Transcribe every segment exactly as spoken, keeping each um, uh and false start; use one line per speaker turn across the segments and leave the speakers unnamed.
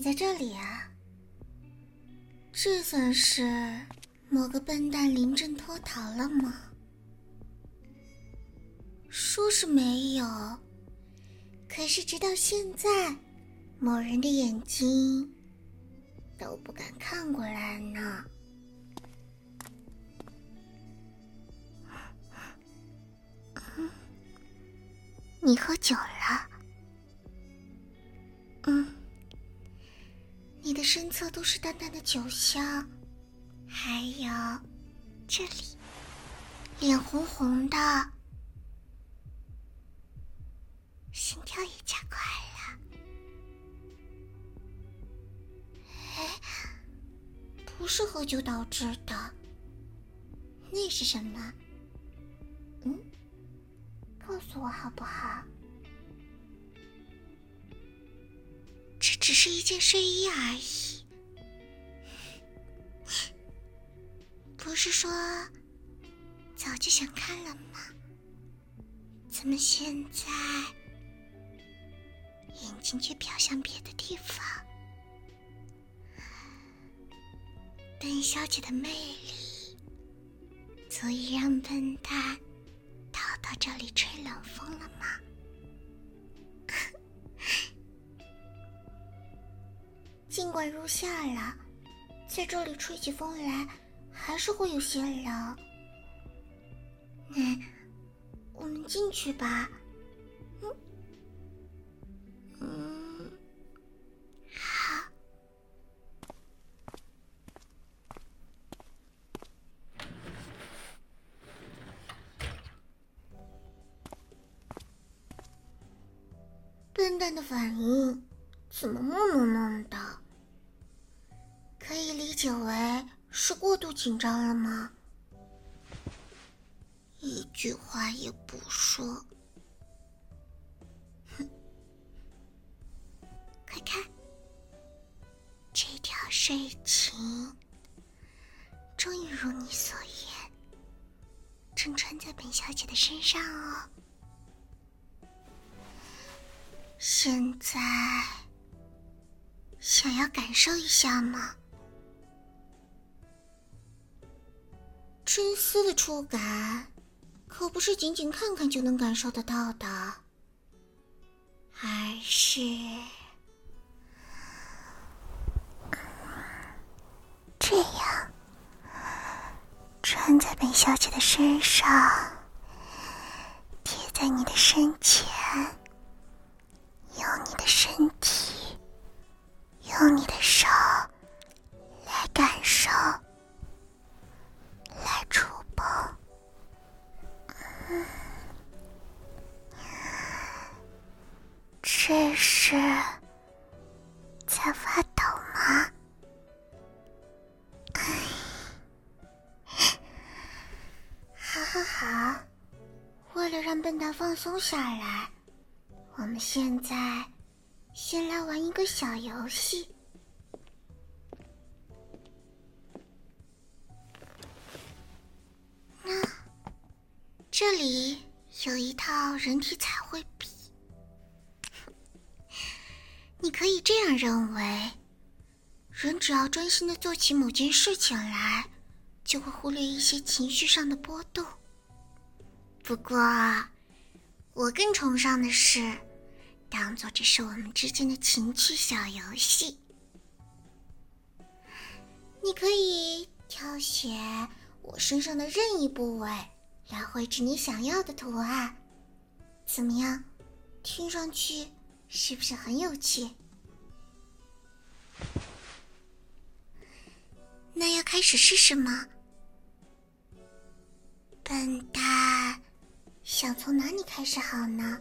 在这里啊？这算是某个笨蛋临阵脱逃了吗？说是没有，可是直到现在，某人的眼睛都不敢看过来呢。嗯，你喝酒了？嗯，你的身侧都是淡淡的酒香，还有这里，脸红红的，心跳也加快了。哎，不是喝酒导致的，那是什么？嗯，告诉我好不好？这只是一件睡衣而已，不是说早就想看了吗？怎么现在眼睛却飘向别的地方？笨小姐的魅力足以让笨蛋逃到这里吹冷风了吗？尽管入夏了，在这里吹起风来还是会有些冷。那我们进去吧。嗯嗯，好。笨蛋的反应怎么木讷讷的？可以理解为是过度紧张了吗？一句话也不说。哼，快看，这条睡裙终于如你所愿，正穿在本小姐的身上哦。现在想要感受一下吗？真丝的触感可不是仅仅看看就能感受得到的，而是这样穿在本小姐的身上，贴在你的身前，用你的身体，用你的手来感受，来触碰。嗯，这是在发抖吗？好好好，为了让笨蛋放松下来，我们现在先来玩一个小游戏。那这里有一套人体彩绘笔，你可以这样认为，人只要专心地做起某件事情来，就会忽略一些情绪上的波动。不过我更崇尚的是当做这是我们之间的情趣小游戏。你可以挑选我身上的任意部位来绘制你想要的图案，怎么样？听上去是不是很有趣？那要开始试试吗？笨蛋，想从哪里开始好呢？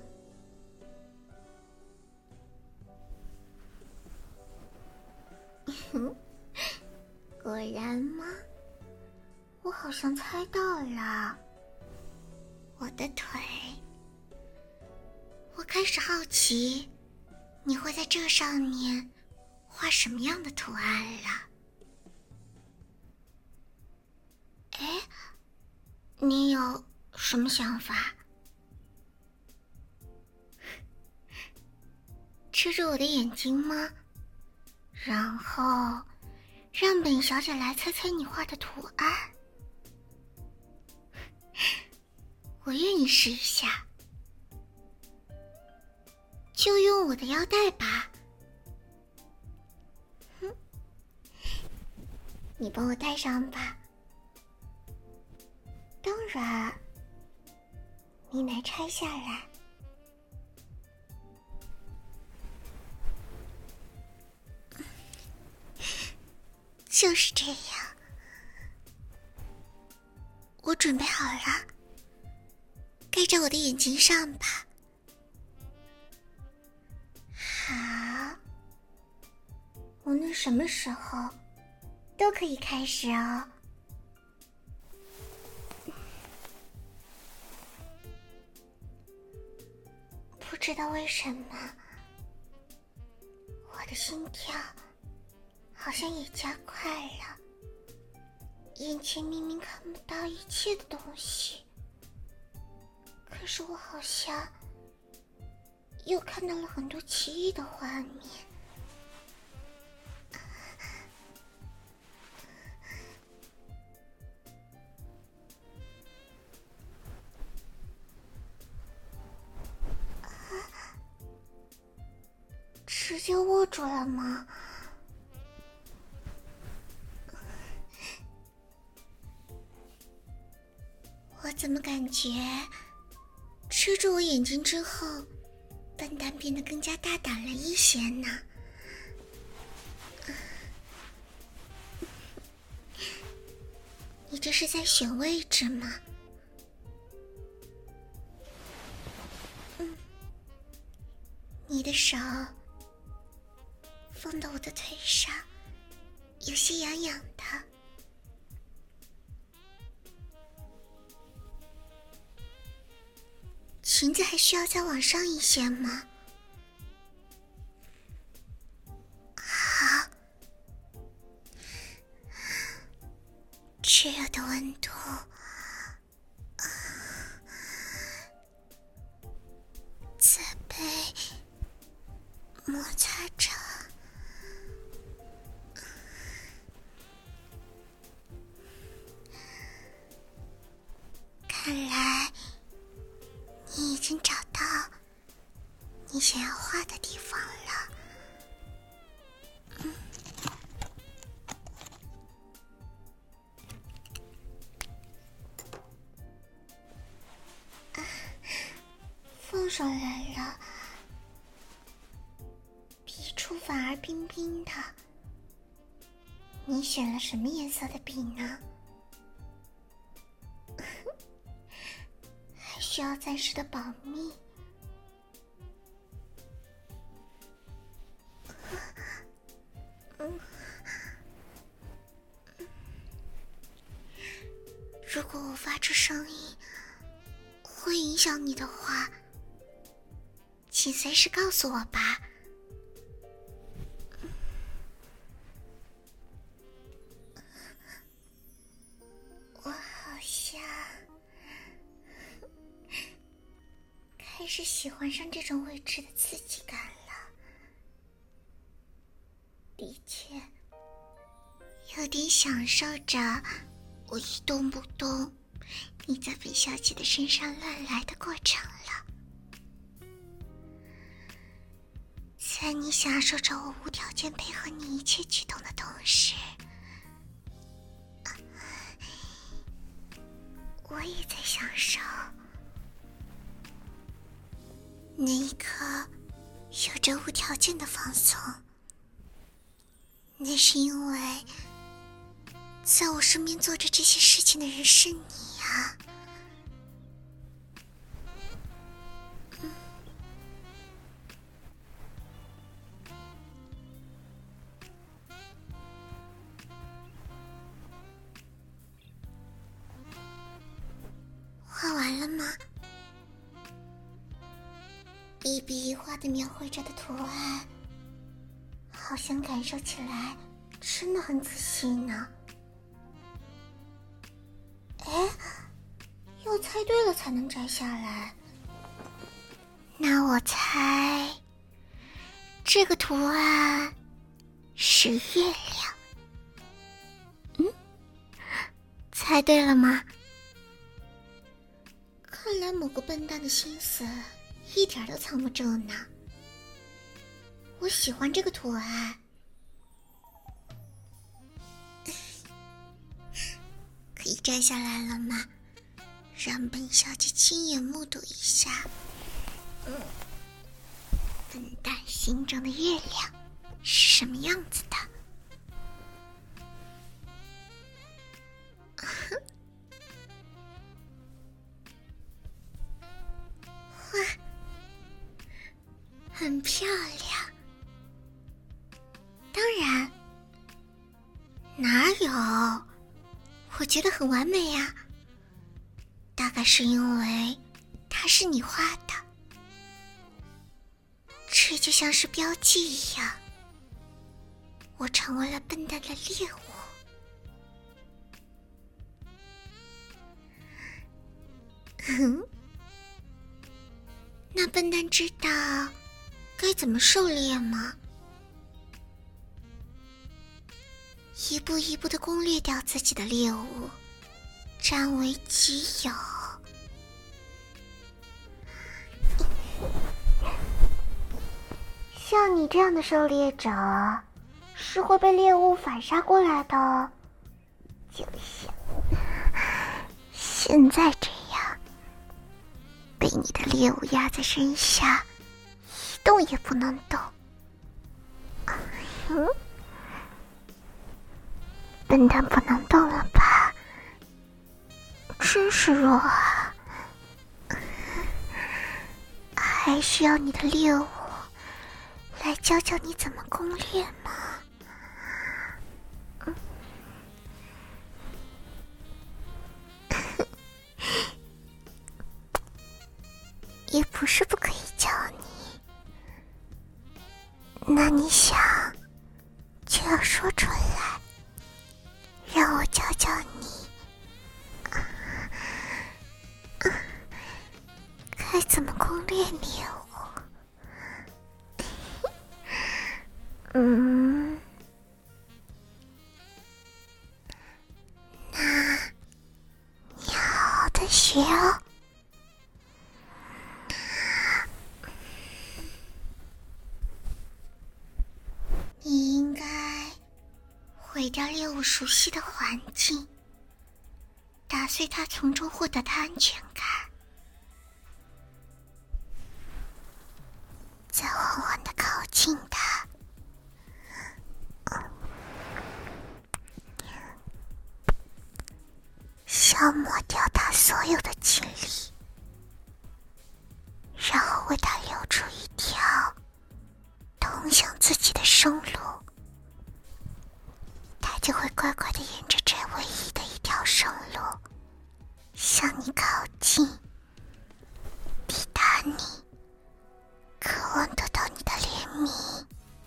果然吗？我好像猜到了。我的腿。我开始好奇，你会在这上面画什么样的图案了？哎，你有什么想法？遮住我的眼睛吗？ 然后让本小姐来猜猜你画的图案。我愿意试一下，就用我的腰带吧。哼，你帮我戴上吧。当然，你来拆下来。就是这样，我准备好了，盖在我的眼睛上吧。好，无论什么时候都可以开始哦。不知道为什么，我的心跳好像也加快了，眼前明明看不到一切的东西，可是我好像又看到了很多奇异的画面。直接握住了吗？我怎么感觉遮住我眼睛之后，笨蛋变得更加大胆了一些呢？你这是在选位置吗？嗯，你的手放到我的腿上，有些痒痒的。裙子还需要再往上一些吗？好，炽热的温度，在被摩擦着。看来你已经找到你想要画的地方了。嗯，啊，放上来了，笔触反而冰冰的。你选了什么颜色的笔呢？还需要暂时的保密。嗯，如果我发出声音会影响你的话，请随时告诉我吧。我好像开始喜欢上这种未知的刺激感了。的确，有点享受着我一动不动，你在北小姐的身上乱来的过程了。在你享受着我无条件配合你一切举动的同时，我也在享受那一刻有着无条件的放松。那是因为在我身边做着这些事情的人是你啊。嗯，画完了吗？一笔一画的描绘着的图案，好像感受起来真的很仔细呢。哎，要猜对了才能摘下来。那我猜，这个图案是月亮。嗯，猜对了吗？看来某个笨蛋的心思一点都藏不住呢。我喜欢这个图案。可以摘下来了吗？让本小姐亲眼目睹一下，嗯，笨蛋心中的月亮是什么样子的。哇，很漂亮。当然，哪有？我觉得很完美呀。大概是因为它是你画的，这就像是标记一样，我成为了笨蛋的猎物。嗯，那笨蛋知道该怎么狩猎吗？一步一步地攻略掉自己的猎物，占为己有。像你这样的狩猎者，是会被猎物反杀过来的哦。就像现在这样，被你的猎物压在身下，一动也不能动。嗯，笨蛋不能动了吧？真是弱啊！还需要你的猎物来教教你怎么攻略吗？嗯，也不是不可以教你，那你想就要说出来，让我教教你。该怎么攻略猎物？嗯，那你好好的学哦。你应该毁掉猎物熟悉的环境，打碎它从中获得的安全感，再缓缓地靠近它，消磨掉它所有的精力，然后为它留出一条通向自己的生路，它就会乖乖地沿着这唯一的一条生路向你靠近，抵达你，渴望得到你的怜悯。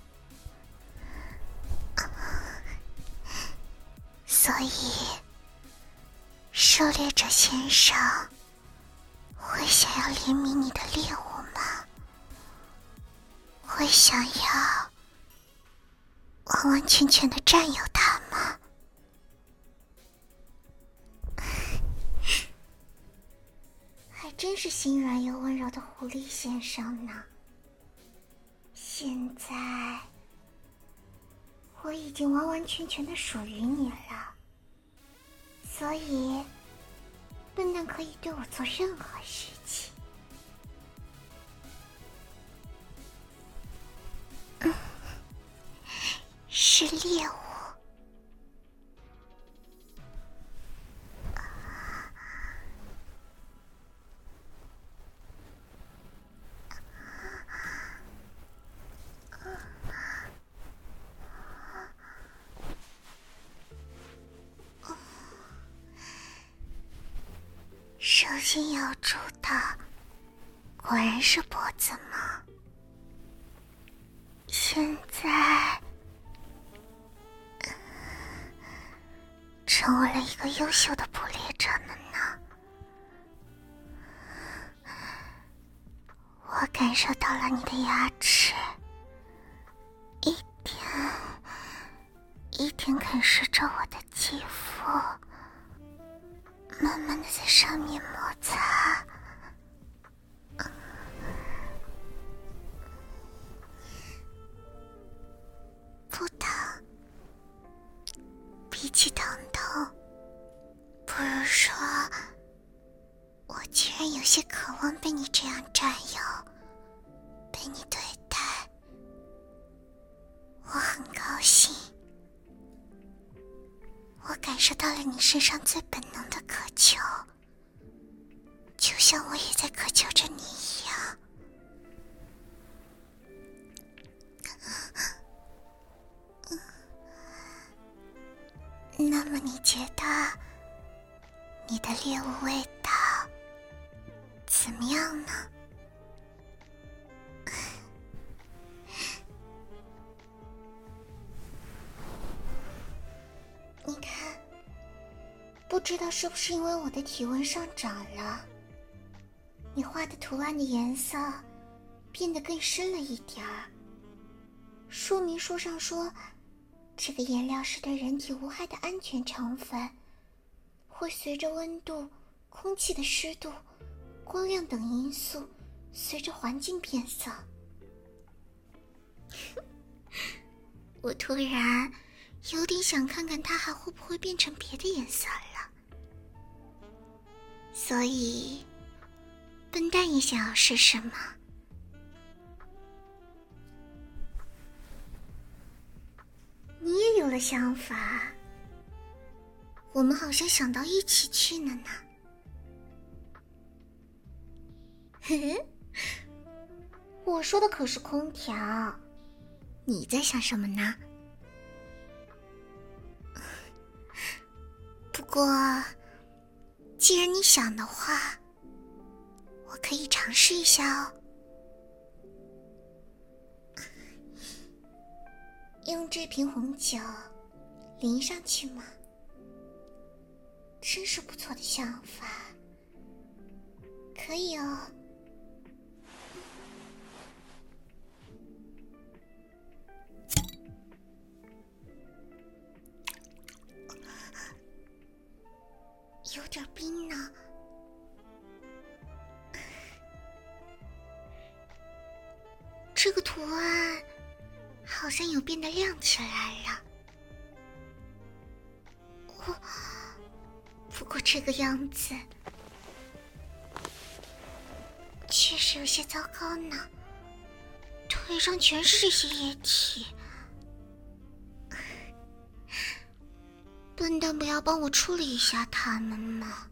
所以狩猎者先生会想要怜悯你的猎物吗？会想要完完全全的占有它吗？还真是心软又温柔的狐狸先生呢。现在我已经完完全全的属于你了，所以笨蛋可以对我做任何事情。嗯，是猎物。首先咬住的果然是脖子吗？现在成为了一个优秀的捕猎者了呢。我感受到了你的牙齿一点一点啃食着我的肌肤，慢慢的在上面摩擦。不疼，比起疼痛，不如说，我居然有些渴望被你这样占有，被你对待。我很高兴，我感受到了你身上最本能的渴求，就像我也在渴求着你一样。那么你觉得你的猎物味道怎么样呢？你看，不知道是不是因为我的体温上涨了，你画的图案的颜色变得更深了一点儿。说明书上说，这个颜料是对人体无害的安全成分，会随着温度、空气的湿度、光亮等因素，随着环境变色。我突然有点想看看它还会不会变成别的颜色了。所以，笨蛋也想要试试吗？你也有了想法，我们好像想到一起去了呢。嘿嘿，我说的可是空调，你在想什么呢？不过，既然你想的话，我可以尝试一下哦。用这瓶红酒淋上去吗？真是不错的想法，可以哦。有点冰呢。这个图案好像有变得亮起来了。我，不过这个样子确实有些糟糕呢，腿上全是这些液体。笨蛋，不要帮我处理一下它们吗？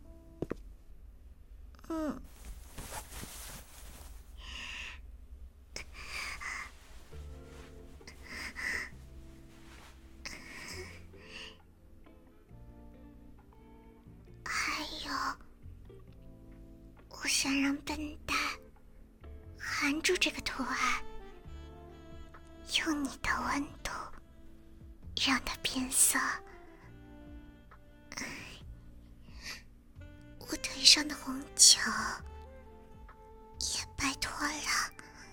嗯。还有，我想让笨蛋含住这个图案，用你的温度让它变色。我腿上的红球也拜托了。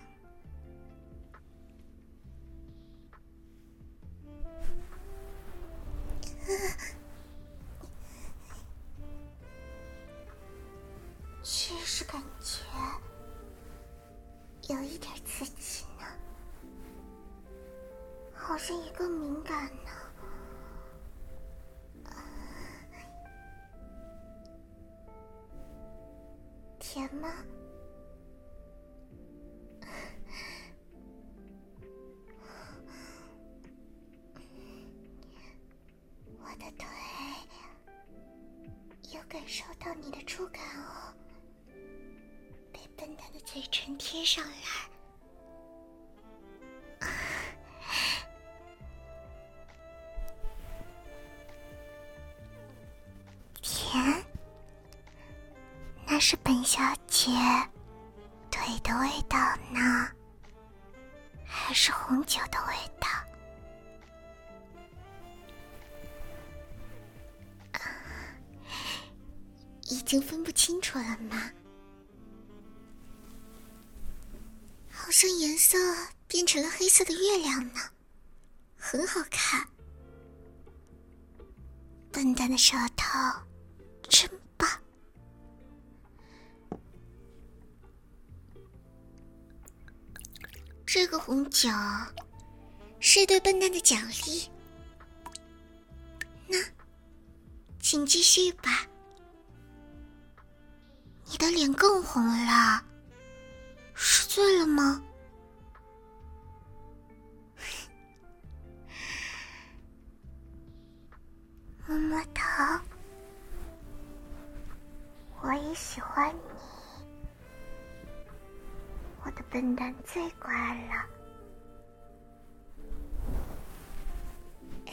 确实感觉有一点刺激呢，好像也更敏感呢。甜吗？我的腿有感受到你的触感哦，被笨蛋的嘴唇贴上来。甜？那是本小姐腿的味道呢，还是红酒的味道？已经分不清楚了吗？好像颜色变成了黑色的月亮呢，很好看。 笨蛋的舌头真棒。这个红酒是对笨蛋的奖励。那，请继续吧。你的脸更红了，是醉了吗？摸摸头，我也喜欢你，我的笨蛋最乖了。哎，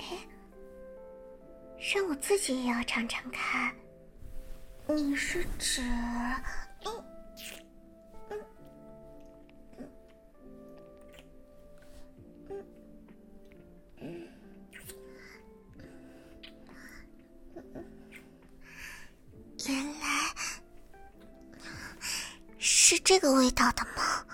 让我自己也要尝尝看。你是指，嗯嗯嗯嗯嗯。原来是这个味道的吗？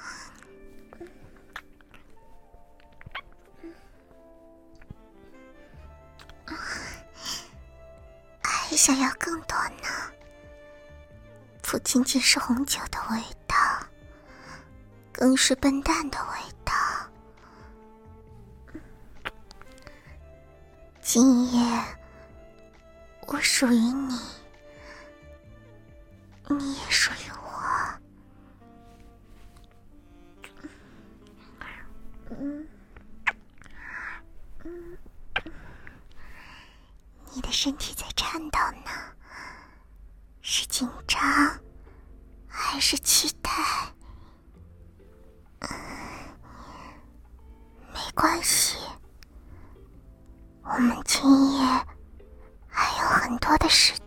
还想要更多呢？不仅仅是红酒的味道，更是笨蛋的味道。今夜我属于你，你也属于我。嗯嗯，你的身体在颤抖呢，是紧张还是期待？嗯，没关系，我们今夜还有很多的时